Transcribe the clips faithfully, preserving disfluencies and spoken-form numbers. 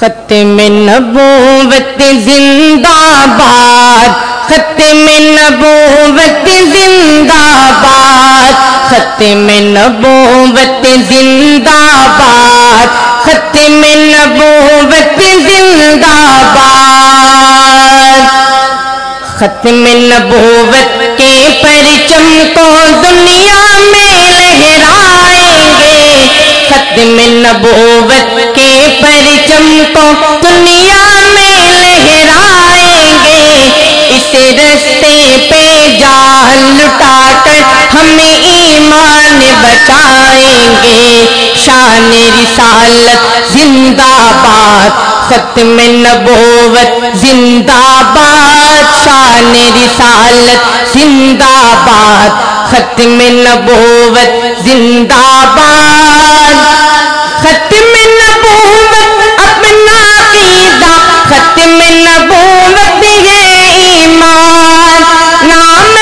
ختم نبوت زندہ باد، ختم نبوت زندہ باد، ختم نبوت زندہ باد، ختم نبوت زندہ باد۔ ختم نبوت کے پرچم کو دنیا میں لہرائیں گے، ختم نبوت کے پرچم کو دنیا میں لہرائیں گے، اس رستے پہ جان لٹا کر ہم ایمان بچائیں گے۔ شان رسالت زندہ باد، ختم نبوت زندہ باد، شان رسالت زندہ باد، ختم نبوت زندہ باد۔ ختم نبوت اپنا عقیدہ، ختم نبوت یہ ایمان، نام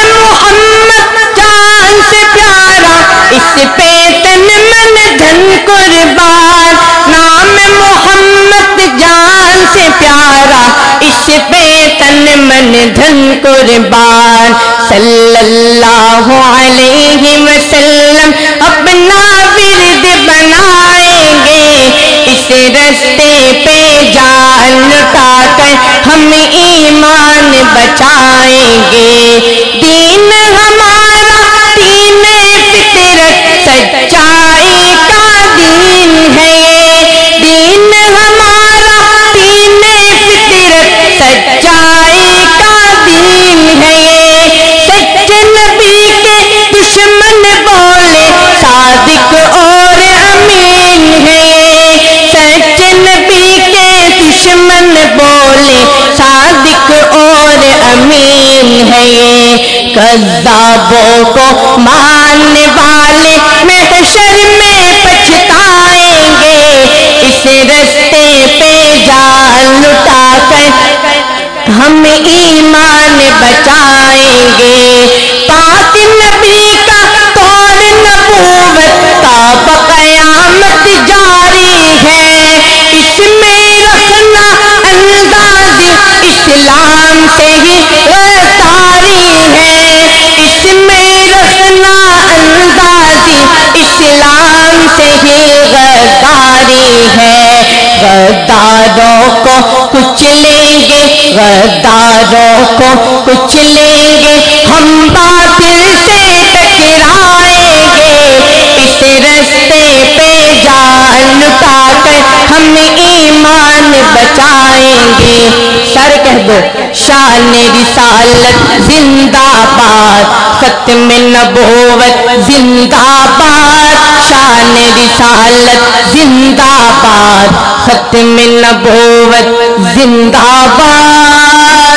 محمد جان سے پیارا، اس پہ تن من دھن قربان، نام محمد جان سے پیارا، اس پہ تن من دھن قربان۔ صلی اللہ علیہ وسلم اپنا ورد بنائیں گے، اس رستے پہ جان لٹا کر ہم ایمان بچائیں گے۔ دین ہمارا دین فطرت سچائی کا دین ہے، یہ دین ہمارا دین فطرت سچائی کا دین ہے، یہ سچ نبی کے دشمن بولے صادق اور امین ہے، یہ سچ نبی کے دشمن بولے صادق اور امین ہے، یہ کذابوں کو ماننے والے محشر میں پچھتائیں گے، اس رستے پہ جان لٹا کر ہم ایمان بچائیں گے۔ پاک نبی کا طور نبوت تا قیامت جاری ہے، اس میں رکھنا انداز اسلام سے ہی غداری ہے، اس میں رکھنا انداز اسلام سے ہی غداری ہے۔ غداروں کو کچلیں گے، غداروں کو کچلیں گے، ہم باطل سے ٹکرائیں گے، اس رستے پہ جان لٹا کر ہم ایمان بچائیں گے۔ سر کہہ دو شان رسالت زندہ باد، ختم نبوت زندہ باد، شان رسالت زندہ باد، ختم نبوت زندہ باد۔